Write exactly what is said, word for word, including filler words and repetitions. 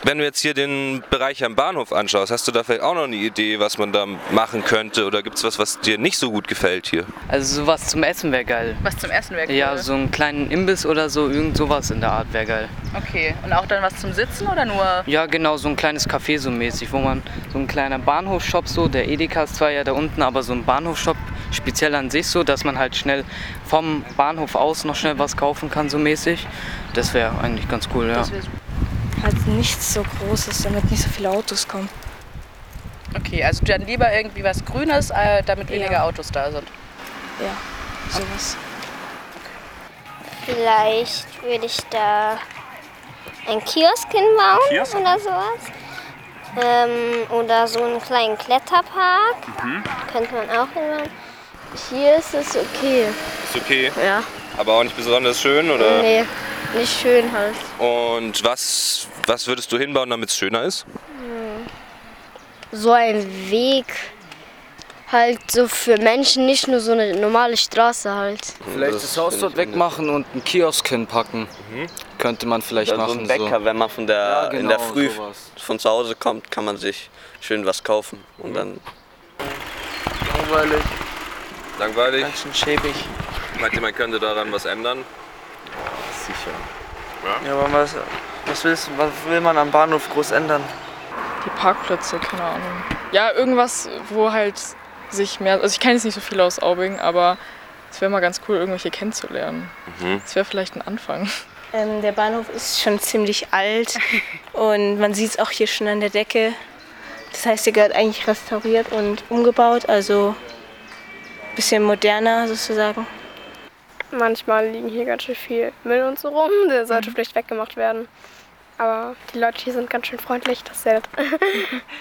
Wenn du jetzt hier den Bereich am Bahnhof anschaust, hast du da vielleicht auch noch eine Idee, was man da machen könnte? Oder gibt es was, was dir nicht so gut gefällt hier? Also sowas zum Essen wäre geil. Was zum Essen wäre cool? Ja, so einen kleinen Imbiss oder so, irgend sowas in der Art wäre geil. Okay, und auch dann was zum Sitzen oder nur? Ja, genau, so ein kleines Café so mäßig, wo man so ein kleiner Bahnhofshop so, der Edeka ist zwar ja da unten, aber so ein Bahnhofshop speziell an sich so, dass man halt schnell vom Bahnhof aus noch schnell was kaufen kann so mäßig. Das wäre eigentlich ganz cool, ja. Das wäre super. Halt nichts so Großes, damit nicht so viele Autos kommen. Okay, also dann lieber irgendwie was Grünes, äh, damit weniger Ja. Autos da sind. Ja, sowas. Vielleicht würde ich da einen Kiosk hinbauen Kiosk? oder sowas. Ähm, oder so einen kleinen Kletterpark. Könnte man auch hinbauen. Hier ist es okay. Ist okay, Ja. aber auch nicht besonders schön, oder? Nee, nicht schön halt. Und was, was würdest du hinbauen, damit es schöner ist? So ein Weg halt so für Menschen, nicht nur so eine normale Straße halt. Vielleicht das, Haus dort wegmachen und einen Kiosk hinpacken. Könnte man vielleicht Oder so machen. ein Bäcker, wenn man von der, Ja, in der genau, Früh sowas. von zu Hause kommt, kann man sich schön was kaufen. Und dann Langweilig, Langweilig? ganz schön schäbig. Meint ihr, man könnte daran was ändern? Sicher. Ja, aber was, was, willst, du- was will man am Bahnhof groß ändern? Die Parkplätze, keine Ahnung. Ja, irgendwas, wo halt sich mehr. Also ich kenne jetzt nicht so viel aus Aubing, aber es wäre mal ganz cool, irgendwelche kennenzulernen. Das wäre vielleicht ein Anfang. Ähm, der Bahnhof ist schon ziemlich alt und man sieht es auch hier schon an der Decke. Das heißt, der gehört eigentlich restauriert und umgebaut, also ein bisschen moderner sozusagen. Manchmal liegen hier ganz schön viel Müll und so rum. Der sollte vielleicht weggemacht werden. Aber die Leute hier sind ganz schön freundlich, das ist sehr nett.